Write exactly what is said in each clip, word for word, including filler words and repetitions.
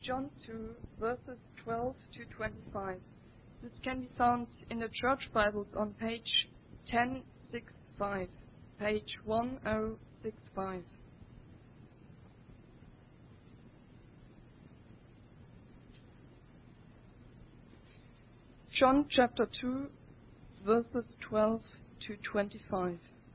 John two, verses twelve to twenty-five. This can be found in the Church Bibles on page ten sixty-five, page ten sixty-five. John chapter two, verses twelve to twenty-five.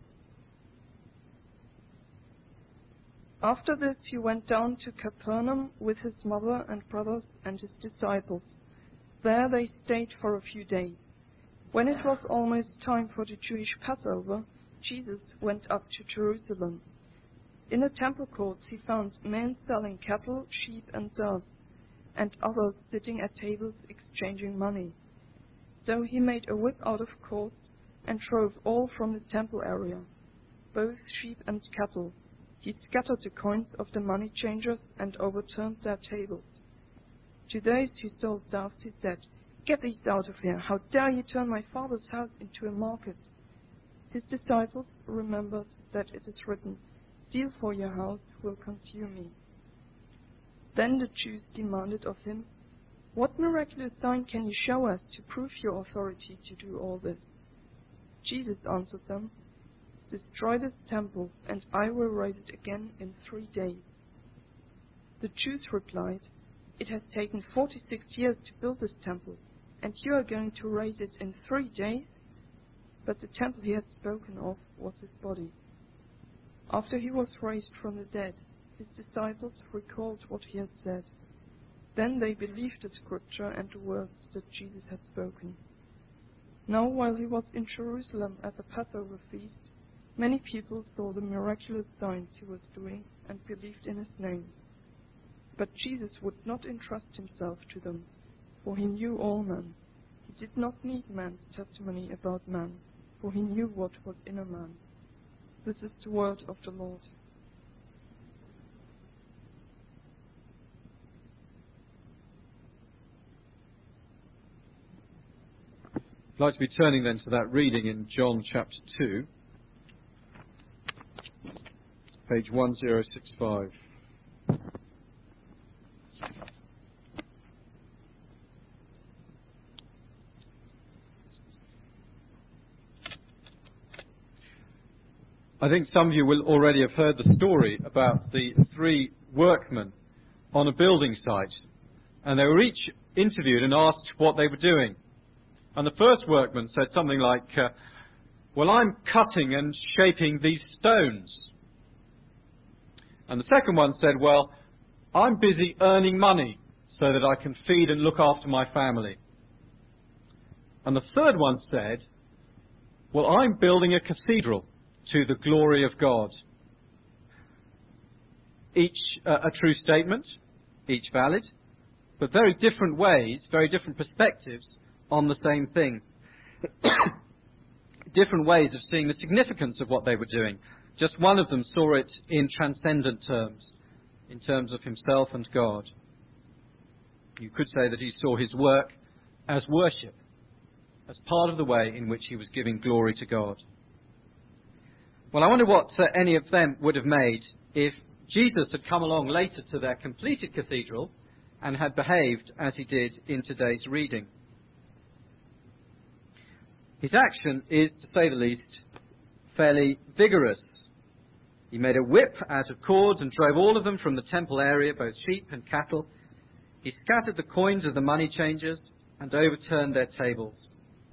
After this he went down to Capernaum with his mother and brothers and his disciples. There they stayed for a few days. When it was almost time for the Jewish Passover, Jesus went up to Jerusalem. In the temple courts he found men selling cattle, sheep, and doves, and others sitting at tables exchanging money. So he made a whip out of cords and drove all from the temple area, both sheep and cattle. He scattered the coins of the money changers and overturned their tables. To those who sold doves he said, "Get these out of here! How dare you turn my father's house into a market?" His disciples remembered that it is written, "Zeal for your house will consume me." Then the Jews demanded of him, "What miraculous sign can you show us to prove your authority to do all this?" Jesus answered them, "Destroy this temple, and I will raise it again in three days." The Jews replied, "It has taken forty-six years to build this temple, and you are going to raise it in three days?" But the temple he had spoken of was his body. After he was raised from the dead, his disciples recalled what he had said. Then they believed the scripture and the words that Jesus had spoken. Now while he was in Jerusalem at the Passover feast, many people saw the miraculous signs he was doing and believed in his name. But Jesus would not entrust himself to them, for he knew all men. He did not need man's testimony about man, for he knew what was in a man. This is the word of the Lord. I'd like to be turning then to that reading in John chapter two. Page ten sixty-five. I think some of you will already have heard the story about the three workmen on a building site. And they were each interviewed and asked what they were doing. And the first workman said something like, uh, well, I'm cutting and shaping these stones. And the second one said, well, I'm busy earning money so that I can feed and look after my family. And the third one said, well, I'm building a cathedral to the glory of God. Each uh, a true statement, each valid, but very different ways, very different perspectives on the same thing. Different ways of seeing the significance of what they were doing. Just one of them saw it in transcendent terms, in terms of himself and God. You could say that he saw his work as worship, as part of the way in which he was giving glory to God. Well, I wonder what uh, any of them would have made if Jesus had come along later to their completed cathedral and had behaved as he did in today's reading. His action is, to say the least, fairly vigorous. He made a whip out of cords and drove all of them from the temple area, both sheep and cattle. He scattered the coins of the money changers and overturned their tables.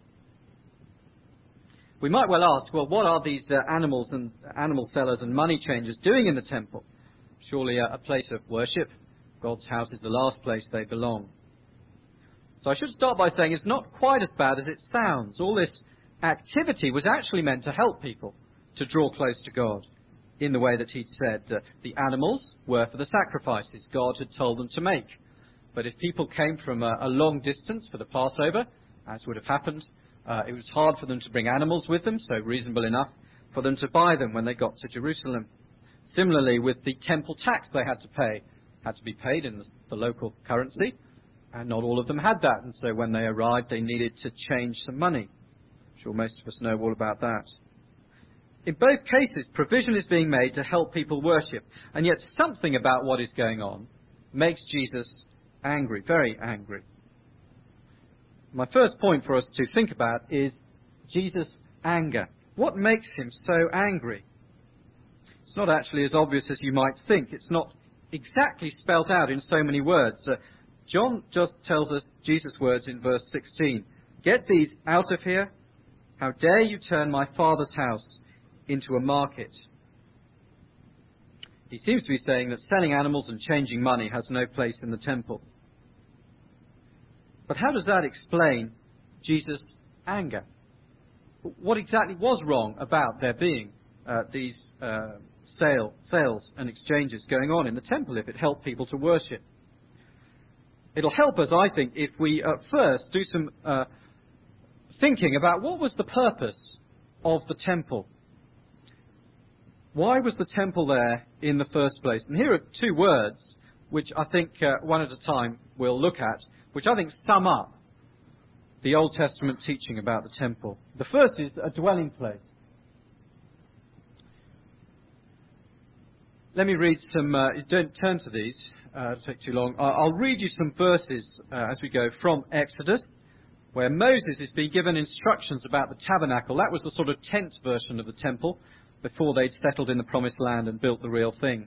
We might well ask, well, what are these uh, animals and animal sellers and money changers doing in the temple? Surely uh, a place of worship. God's house is the last place they belong. So I should start by saying it's not quite as bad as it sounds. All this activity was actually meant to help people to draw close to God in the way that he'd said. Uh, the animals were for the sacrifices God had told them to make. But if people came from a, a long distance for the Passover, as would have happened, uh, it was hard for them to bring animals with them, so reasonable enough for them to buy them when they got to Jerusalem. Similarly, with the temple tax they had to pay, had to be paid in the, the local currency, and not all of them had that, and so when they arrived they needed to change some money. I'm sure most of us know all about that. In both cases, provision is being made to help people worship, and yet something about what is going on makes Jesus angry, very angry. My first point for us to think about is Jesus' anger. What makes him so angry? It's not actually as obvious as you might think. It's not exactly spelt out in so many words. Uh, John just tells us Jesus' words in verse sixteen. Get these out of here. How dare you turn my Father's house into a market? He seems to be saying that selling animals and changing money has no place in the temple. But how does that explain Jesus' anger? What exactly was wrong about there being uh, these uh, sale, sales and exchanges going on in the temple if it helped people to worship? It'll help us, I think, if we uh, first do some uh, thinking about what was the purpose of the temple. Why was the temple there in the first place? And here are two words which I think uh, one at a time we'll look at, which I think sum up the Old Testament teaching about the temple. The first is a dwelling place. Let me read some, uh, don't turn to these, uh, it'll take too long. I'll read you some verses uh, as we go from Exodus, where Moses is being given instructions about the tabernacle. That was the sort of tent version of the temple before they'd settled in the promised land and built the real thing.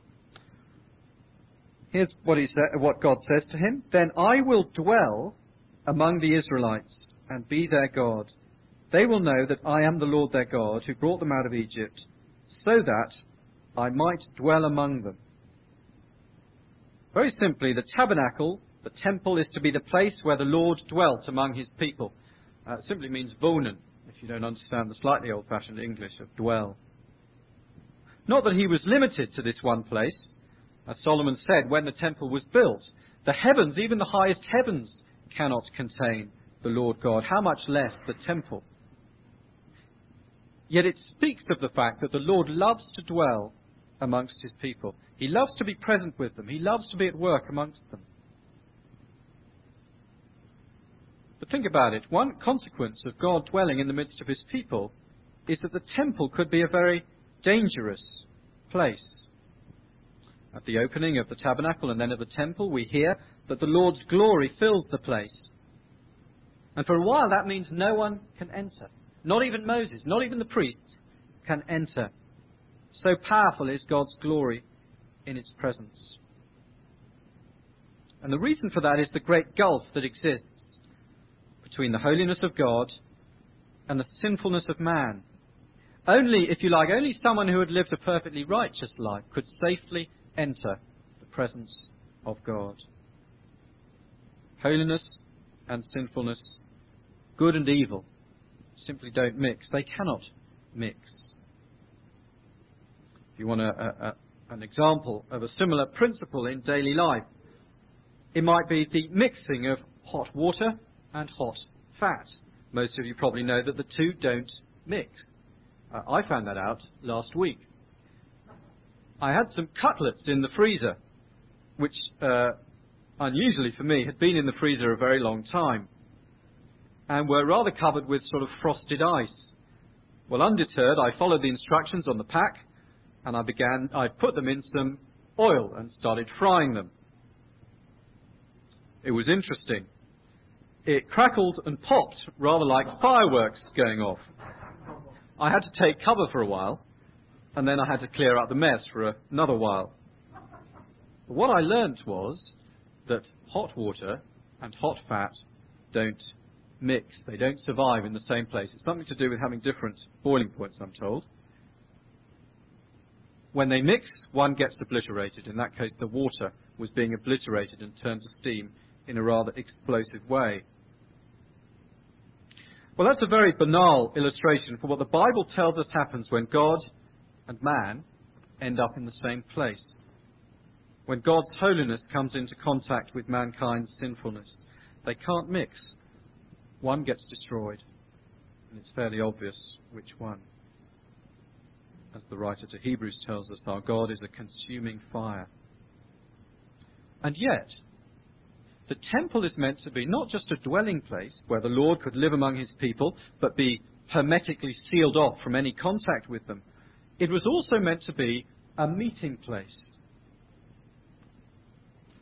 Here's what, he sa- what God says to him. Then I will dwell among the Israelites and be their God. They will know that I am the Lord their God who brought them out of Egypt, so that I might dwell among them. Very simply, the tabernacle, the temple, is to be the place where the Lord dwelt among his people. Uh, it simply means wohnen, if you don't understand the slightly old-fashioned English of dwell. Not that he was limited to this one place. As Solomon said, when the temple was built, the heavens, even the highest heavens, cannot contain the Lord God. How much less the temple? Yet it speaks of the fact that the Lord loves to dwell amongst his people. He loves to be present with them. He loves to be at work amongst them. But think about it. One consequence of God dwelling in the midst of his people is that the temple could be a very dangerous place. At the opening of the tabernacle and then of the temple, we hear that the Lord's glory fills the place. And for a while that means no one can enter. Not even Moses, not even the priests can enter. So powerful is God's glory in its presence. And the reason for that is the great gulf that exists between the holiness of God and the sinfulness of man. Only, if you like, only someone who had lived a perfectly righteous life could safely enter the presence of God. Holiness and sinfulness, good and evil, simply don't mix. They cannot mix. If you want a, a, a, an example of a similar principle in daily life, it might be the mixing of hot water and hot fat. Most of you probably know that the two don't mix. Uh, I found that out last week. I had some cutlets in the freezer, which, uh, unusually for me, had been in the freezer a very long time, and were rather covered with sort of frosted ice. Well, undeterred, I followed the instructions on the pack, and I began, I put them in some oil and started frying them. It was interesting. It crackled and popped rather like fireworks going off. I had to take cover for a while, and then I had to clear out the mess for another while. But what I learnt was that hot water and hot fat don't mix. They don't survive in the same place. It's something to do with having different boiling points, I'm told. When they mix, one gets obliterated. In that case, the water was being obliterated and turned to steam in a rather explosive way. Well, that's a very banal illustration for what the Bible tells us happens when God and man end up in the same place. When God's holiness comes into contact with mankind's sinfulness, they can't mix. One gets destroyed, and it's fairly obvious which one. As the writer to Hebrews tells us, our God is a consuming fire. And yet, the temple is meant to be not just a dwelling place where the Lord could live among his people, but be hermetically sealed off from any contact with them. It was also meant to be a meeting place.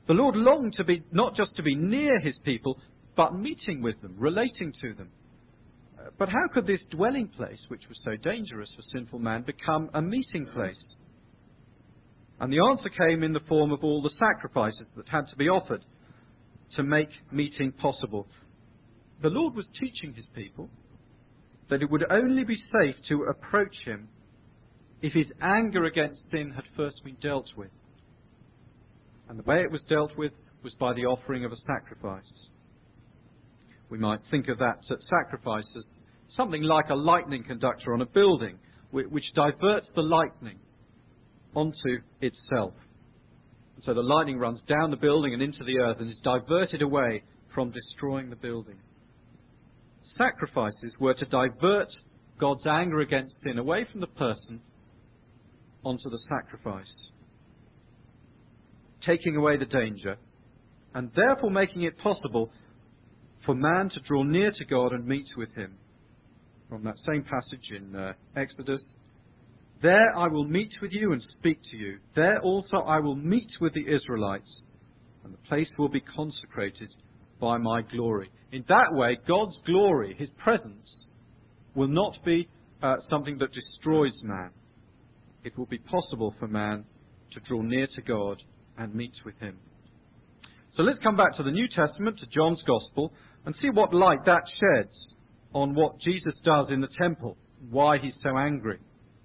The Lord longed to be, not just to be near his people, but meeting with them, relating to them. But how could this dwelling place, which was so dangerous for sinful man, become a meeting place? And the answer came in the form of all the sacrifices that had to be offered to make meeting possible. The Lord was teaching his people that it would only be safe to approach him if his anger against sin had first been dealt with. And the way it was dealt with was by the offering of a sacrifice. We might think of that sacrifice as something like a lightning conductor on a building, which diverts the lightning onto itself. And so the lightning runs down the building and into the earth and is diverted away from destroying the building. Sacrifices were to divert God's anger against sin away from the person onto the sacrifice, taking away the danger, and therefore making it possible for man to draw near to God and meet with him. From that same passage in uh, Exodus, there I will meet with you and speak to you. There also I will meet with the Israelites, and the place will be consecrated by my glory. In that way, God's glory, his presence, will not be uh, something that destroys man. It will be possible for man to draw near to God and meet with him. So let's come back to the New Testament, to John's Gospel, and see what light that sheds on what Jesus does in the temple, why he's so angry.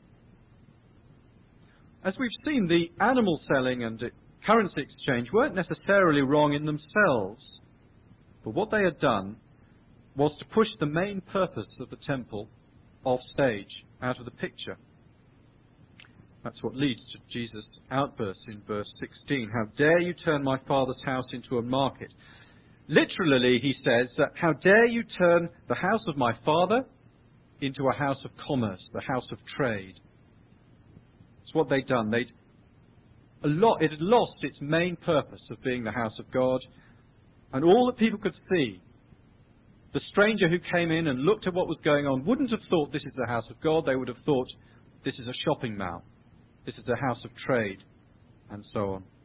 As we've seen, the animal selling and currency exchange weren't necessarily wrong in themselves, but what they had done was to push the main purpose of the temple off stage, out of the picture. That's what leads to Jesus' outburst in verse sixteen. How dare you turn my Father's house into a market? Literally, he says that how dare you turn the house of my Father into a house of commerce, a house of trade. It's what they'd done. They'd a lot, it had lost its main purpose of being the house of God, and all that people could see, the stranger who came in and looked at what was going on, wouldn't have thought this is the house of God. They would have thought this is a shopping mall. This is a house of trade, and so on.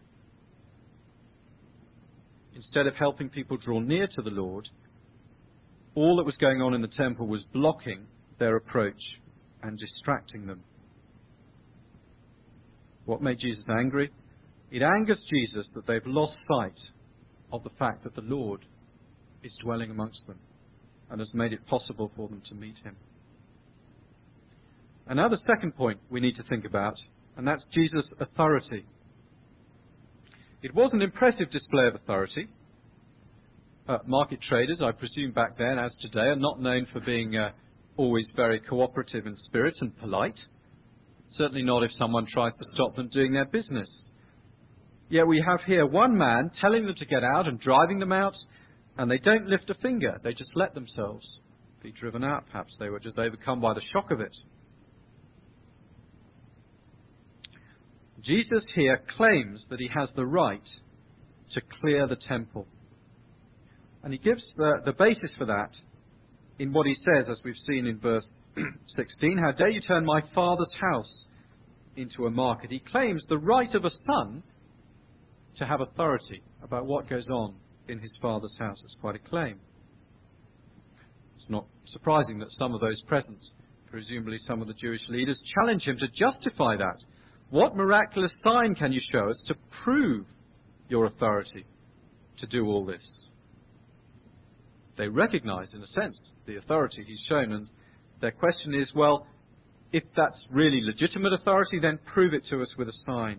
Instead of helping people draw near to the Lord, all that was going on in the temple was blocking their approach and distracting them. What made Jesus angry? It angers Jesus that they've lost sight of the fact that the Lord is dwelling amongst them and has made it possible for them to meet him. And now the second point we need to think about, and that's Jesus' authority. It was an impressive display of authority. Uh, market traders, I presume back then as today, are not known for being uh, always very cooperative in spirit and polite. Certainly not if someone tries to stop them doing their business. Yet we have here one man telling them to get out and driving them out, and they don't lift a finger. They just let themselves be driven out. Perhaps they were just overcome by the shock of it. Jesus here claims that he has the right to clear the temple. And he gives uh, the basis for that in what he says, as we've seen in verse sixteen. How dare you turn my Father's house into a market? He claims the right of a son to have authority about what goes on in his Father's house. It's quite a claim. It's not surprising that some of those present, presumably some of the Jewish leaders, challenge him to justify that. What miraculous sign can you show us to prove your authority to do all this? They recognize, in a sense, the authority he's shown, and their question is, well, if that's really legitimate authority, then prove it to us with a sign.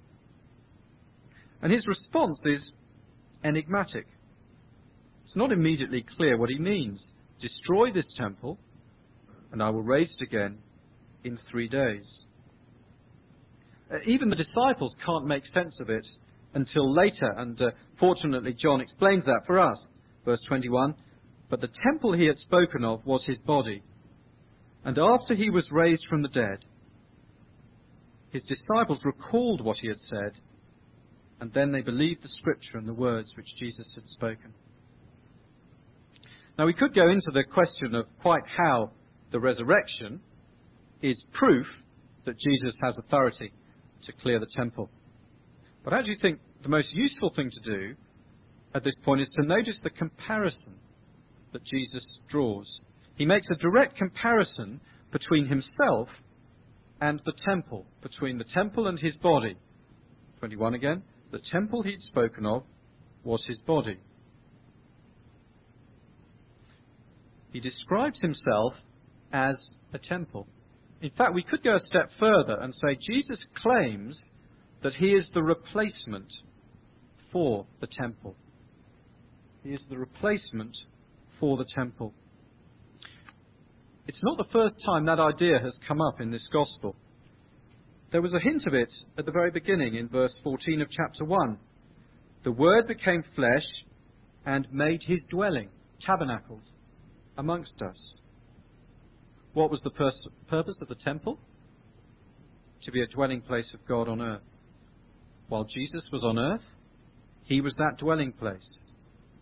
And his response is enigmatic. It's not immediately clear what he means. Destroy this temple, and I will raise it again in three days. Uh, even the disciples can't make sense of it until later, and uh, fortunately John explains that for us. Verse twenty-one, but the temple he had spoken of was his body. And after he was raised from the dead, his disciples recalled what he had said, and then they believed the scripture and the words which Jesus had spoken. Now we could go into the question of quite how the resurrection is proof that Jesus has authority to clear the temple. But how do you think the most useful thing to do at this point is to notice the comparison that Jesus draws. He makes a direct comparison between himself and the temple, between the temple and his body. twenty-one again. The temple he'd spoken of was his body. He describes himself as a temple. In fact, we could go a step further and say Jesus claims that he is the replacement for the temple. He is the replacement for the temple. It's not the first time that idea has come up in this gospel. There was a hint of it at the very beginning in verse fourteen of chapter one. The Word became flesh and made his dwelling, tabernacled, amongst us. What was the pers- purpose of the temple? To be a dwelling place of God on earth. While Jesus was on earth, he was that dwelling place.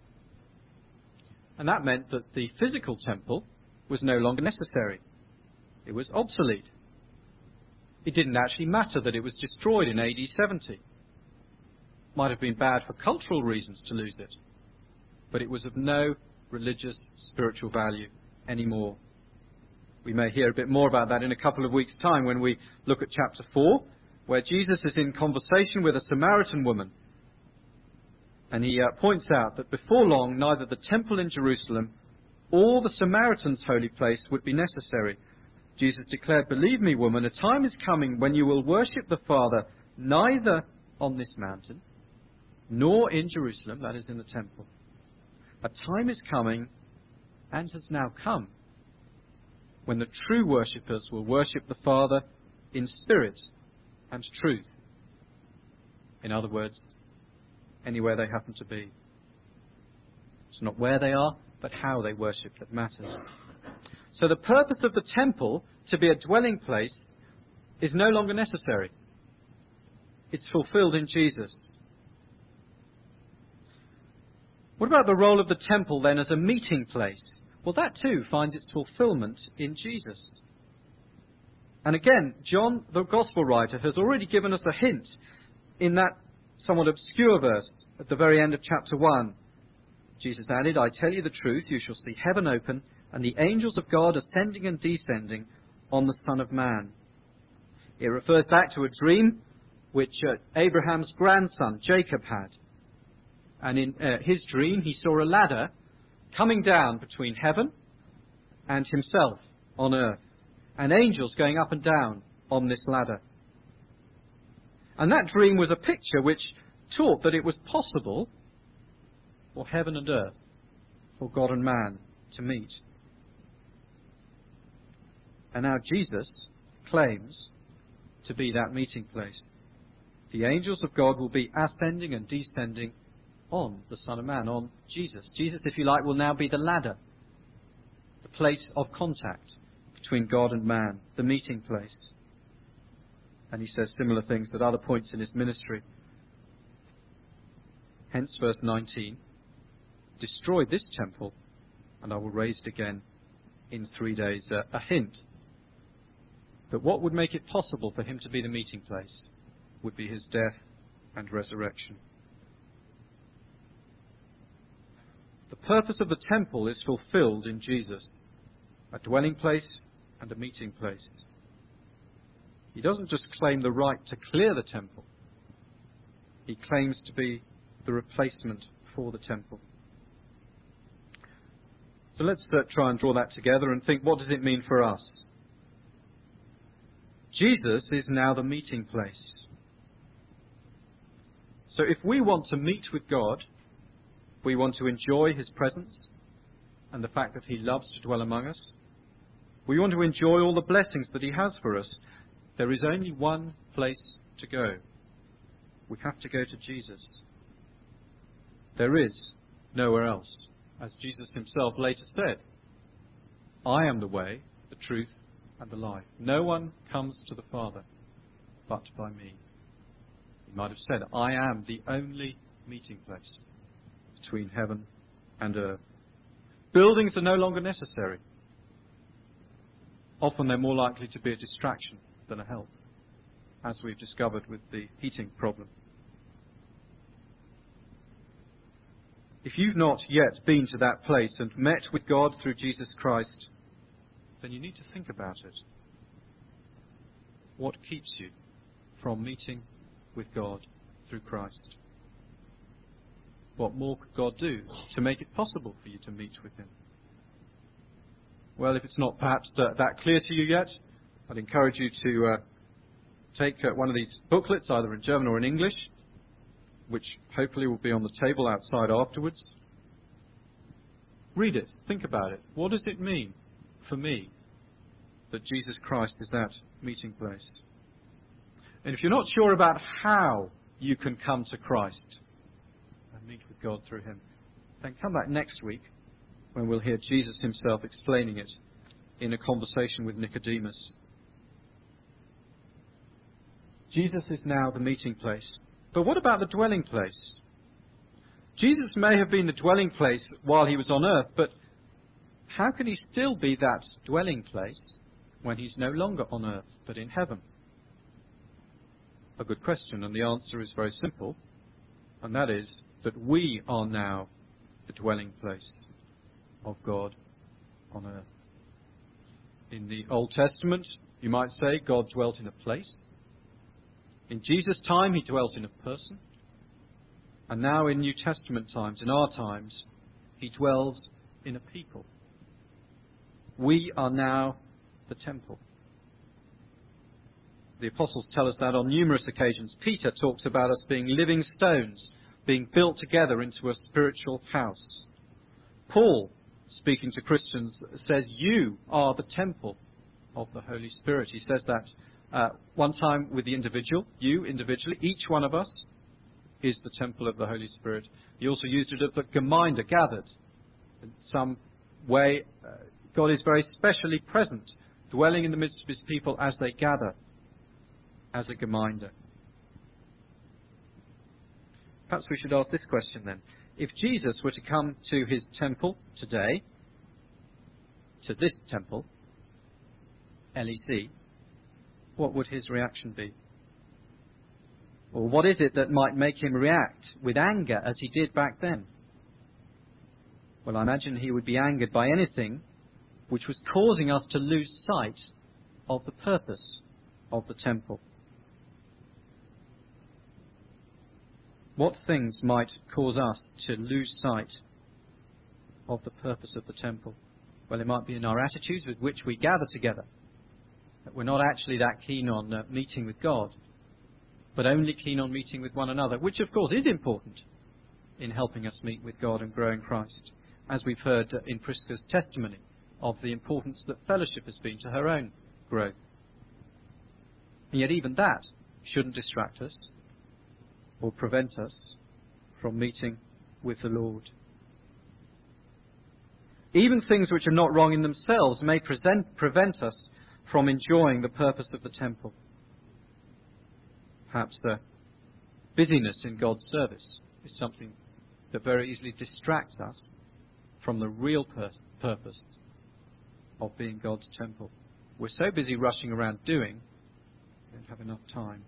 And that meant that the physical temple was no longer necessary. It was obsolete. It didn't actually matter that it was destroyed in A D seventy. Might have been bad for cultural reasons to lose it, but it was of no religious, spiritual value anymore. We may hear a bit more about that in a couple of weeks' time when we look at chapter four, where Jesus is in conversation with a Samaritan woman. And he uh, points out that before long, neither the temple in Jerusalem or the Samaritans' holy place would be necessary. Jesus declared, "Believe me, woman, a time is coming when you will worship the Father neither on this mountain nor in Jerusalem," that is in the temple. "A time is coming and has now come when the true worshippers will worship the Father in spirit and truth." In other words, anywhere they happen to be. It's not where they are, but how they worship that matters. So the purpose of the temple, to be a dwelling place, is no longer necessary. It's fulfilled in Jesus. What about the role of the temple then as a meeting place? Well, that too finds its fulfillment in Jesus. And again, John, the Gospel writer, has already given us a hint in that somewhat obscure verse at the very end of chapter one. Jesus added, "I tell you the truth, you shall see heaven open and the angels of God ascending and descending on the Son of Man." It refers back to a dream which uh, Abraham's grandson Jacob had. And in uh, his dream, he saw a ladder coming down between heaven and himself on earth, and angels going up and down on this ladder. And that dream was a picture which taught that it was possible for heaven and earth, for God and man to meet. And now Jesus claims to be that meeting place. The angels of God will be ascending and descending on the Son of Man, on Jesus. Jesus, if you like, will now be the ladder, the place of contact between God and man, the meeting place. And he says similar things at other points in his ministry. Hence verse nineteen, "Destroy this temple, and I will raise it again in three days." A, a hint that what would make it possible for him to be the meeting place would be his death and resurrection. The purpose of the temple is fulfilled in Jesus, a dwelling place and a meeting place. He doesn't just claim the right to clear the temple. He claims to be the replacement for the temple. So let's uh, try and draw that together and think, what does it mean for us? Jesus is now the meeting place. So if we want to meet with God, we want to enjoy his presence and the fact that he loves to dwell among us, we want to enjoy all the blessings that he has for us, there is only one place to go. We have to go to Jesus. There is nowhere else. As Jesus himself later said, "I am the way, the truth, and the life. No one comes to the Father but by me." He might have said, "I am the only meeting place between heaven and earth." Buildings are no longer necessary. Often they're more likely to be a distraction than a help, as we've discovered with the heating problem. If you've not yet been to that place and met with God through Jesus Christ, then you need to think about it. What keeps you from meeting with God through Christ? What more could God do to make it possible for you to meet with him? Well, if it's not perhaps uh, that clear to you yet, I'd encourage you to uh, take uh, one of these booklets, either in German or in English, which hopefully will be on the table outside afterwards. Read it. Think about it. What does it mean for me that Jesus Christ is that meeting place? And if you're not sure about how you can come to Christ and meet with God through him, then come back next week when we'll hear Jesus himself explaining it in a conversation with Nicodemus. Jesus is now the meeting place. But what about the dwelling place? Jesus may have been the dwelling place while he was on earth, but how can he still be that dwelling place when he's no longer on earth, but in heaven? A good question, and the answer is very simple, and that is that we are now the dwelling place of God on earth. In the Old Testament, you might say, God dwelt in a place. In Jesus' time, he dwelt in a person. And now in New Testament times, in our times, he dwells in a people. We are now the temple. The apostles tell us that on numerous occasions. Peter talks about us being living stones, being built together into a spiritual house. Paul, speaking to Christians, says, you are the temple of the Holy Spirit. He says that uh, one time with the individual, you individually, each one of us is the temple of the Holy Spirit. He also used it of the Gemeinde, gathered. In some way, uh, God is very specially present, dwelling in the midst of his people as they gather, as a Gemeinde. Perhaps we should ask this question then. If Jesus were to come to his temple today, to this temple, L E C, what would his reaction be? Or what is it that might make him react with anger as he did back then? Well, I imagine he would be angered by anything which was causing us to lose sight of the purpose of the temple. What things might cause us to lose sight of the purpose of the temple? Well, it might be in our attitudes with which we gather together, that we're not actually that keen on uh, meeting with God, but only keen on meeting with one another, which of course is important in helping us meet with God and grow in Christ, as we've heard uh, in Prisca's testimony of the importance that fellowship has been to her own growth. And yet even that shouldn't distract us or prevent us from meeting with the Lord. Even things which are not wrong in themselves may present, prevent us from enjoying the purpose of the temple. Perhaps the busyness in God's service is something that very easily distracts us from the real pur- purpose of being God's temple. We're so busy rushing around doing, we don't have enough time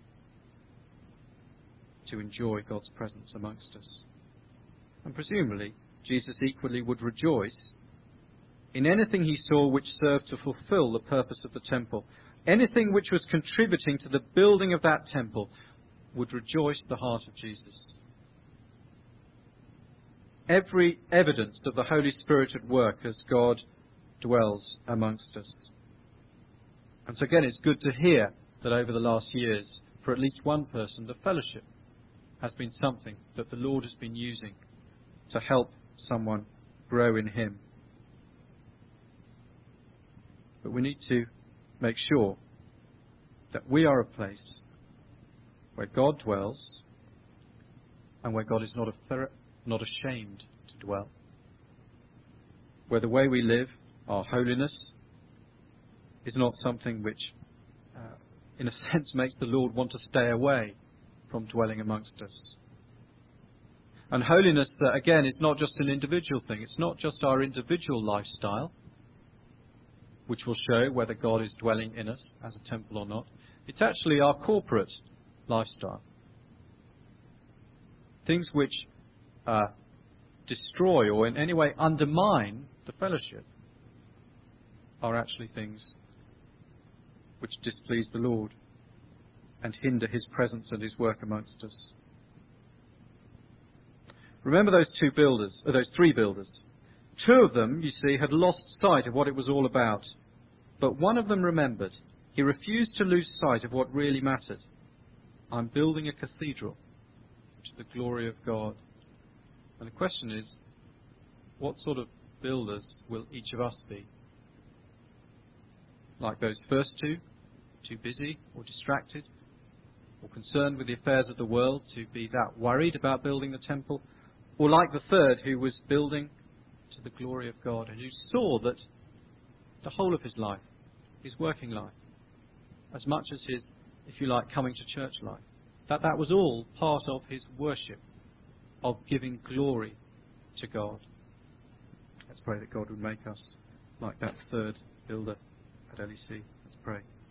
to enjoy God's presence amongst us. And presumably, Jesus equally would rejoice in anything he saw which served to fulfill the purpose of the temple. Anything which was contributing to the building of that temple would rejoice the heart of Jesus. Every evidence of the Holy Spirit at work as God dwells amongst us. And so again, it's good to hear that over the last years, for at least one person, the fellowship has been something that the Lord has been using to help someone grow in him. But we need to make sure that we are a place where God dwells and where God is not, a, not ashamed to dwell. Where the way we live, our holiness, is not something which, uh, in a sense, makes the Lord want to stay away from dwelling amongst us. And holiness, uh, again, is not just an individual thing. It's not just our individual lifestyle, which will show whether God is dwelling in us as a temple or not. It's actually our corporate lifestyle. Things which uh, destroy or in any way undermine the fellowship are actually things which displease the Lord and hinder his presence and his work amongst us. Remember those two builders, or those three builders. Two of them, you see, had lost sight of what it was all about. But one of them remembered. He refused to lose sight of what really mattered. I'm building a cathedral to the glory of God. And the question is, what sort of builders will each of us be? Like those first two, too busy or distracted or concerned with the affairs of the world to be that worried about building the temple? Or like the third, who was building to the glory of God and who saw that the whole of his life, his working life, as much as his, if you like, coming to church life, that that was all part of his worship, of giving glory to God. Let's pray that God would make us like that third builder at L E C. Let's pray.